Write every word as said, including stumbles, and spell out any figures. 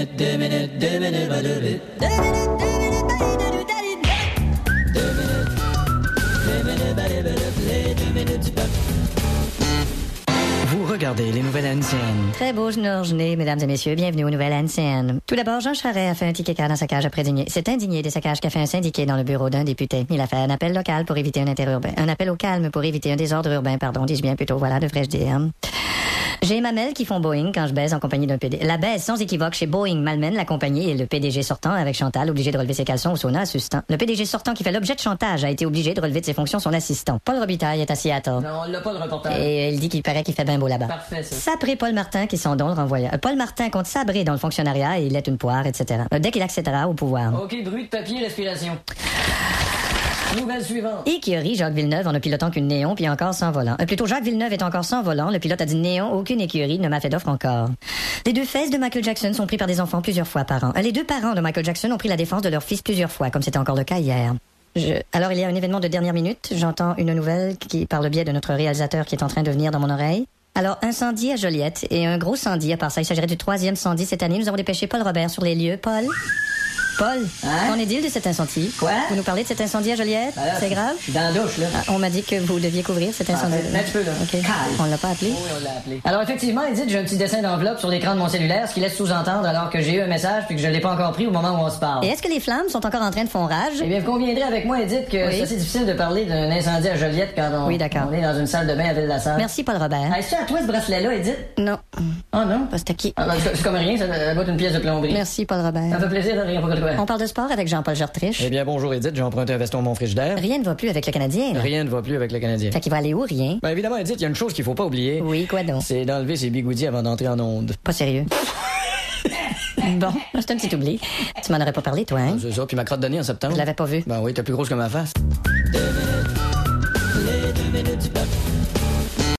minutes, deux minutes, deux minutes, deux minutes, deux minutes, deux minutes, Vous regardez les nouvelles N C N. Très beau journée, mesdames et messieurs. Bienvenue aux nouvelles N C N. Tout d'abord, Jean Charest a fait un ticket cas dans sa cage après dîner. C'est indigné des saccages qu'a fait un syndiqué dans le bureau d'un député. Il a fait un appel local pour éviter un interurbain. Un appel au calme pour éviter un désordre urbain, pardon, dis-je bien plutôt, voilà, devrais-je dire. J'ai mamelles qui font Boeing quand je baise en compagnie d'un P D G. La baise sans équivoque chez Boeing malmène la compagnie et le P D G sortant avec Chantal obligé de relever ses caleçons au sauna assistant. Le P D G sortant qui fait l'objet de chantage a été obligé de relever de ses fonctions son assistant. Paul Robitaille est à Seattle. Non, on l'a pas le reportage. Et il dit qu'il paraît qu'il fait bien beau là-bas. Parfait, ça. Sapré Paul Martin qui s'en don le renvoya. Euh, Paul Martin compte sabrer dans le fonctionnariat et il est une poire, et cetera. Euh, dès qu'il accédera au pouvoir. OK, bruit de papier, respiration. Nouvelle suivante. Écurie, Jacques Villeneuve en ne pilotant qu'une Néon puis encore sans volant. Euh, plutôt, Jacques Villeneuve est encore sans volant. Le pilote a dit Néon, aucune écurie ne m'a fait d'offre encore. Les deux fesses de Michael Jackson sont pris par des enfants plusieurs fois par an. Euh, les deux parents de Michael Jackson ont pris la défense de leur fils plusieurs fois, comme c'était encore le cas hier. Je... Alors, il y a un événement de dernière minute. J'entends une nouvelle qui, par le biais de notre réalisateur qui est en train de venir dans mon oreille. Alors, incendie à Joliette et un gros incendie à part ça. Il s'agirait du troisième incendie cette année. Nous avons dépêché Paul Robert sur les lieux. Paul? Paul, hein? qu'en est-il de cet incendie? Quoi? Vous nous parlez de cet incendie à Joliette? Ben là, c'est grave? Je suis dans la douche, là. Ah, on m'a dit que vous deviez couvrir cet incendie. Ah, un petit peu, là. OK. Calme. On l'a pas appelé? Oui, on l'a appelé. Alors, effectivement, Edith, j'ai un petit dessin d'enveloppe sur l'écran de mon cellulaire, ce qui laisse sous-entendre alors que j'ai eu un message puis que je l'ai pas encore pris au moment où on se parle. Et est-ce que les flammes sont encore en train de fond rage? Eh bien, vous conviendrez avec moi, Edith, que Oui. c'est assez difficile de parler d'un incendie à Joliette quand on, Oui, d'accord. on est dans une salle de bain à Ville-la-Salle. Merci, Paul Robert. Ah, est-ce que à toi ce bracelet-là, Edith? Non. Oh non? Pas c'est à qui? Ah, ben, c'est c'est comme rien, ça doit être une pièce de plomberie. Merci, Paul Ça Robert. fait plaisir de rien pour quoi. On parle de sport avec Jean-Paul Gertriche. Eh bien, bonjour Edith, j'ai emprunté un veston à mon frigidaire. Rien ne va plus avec le Canadien, là. Rien ne va plus avec le Canadien. Fait qu'il va aller où, rien? Ben évidemment, Edith, il y a une chose qu'il faut pas oublier. Oui, quoi donc? C'est d'enlever ses bigoudis avant d'entrer en onde. Pas sérieux. Bon, c'est un petit oubli. Tu m'en aurais pas parlé, toi, hein? C'est ça, puis ma crotte de nez en septembre. Je l'avais pas vu. Ben oui, t'es plus grosse que ma face. Les deux minutes du peuple.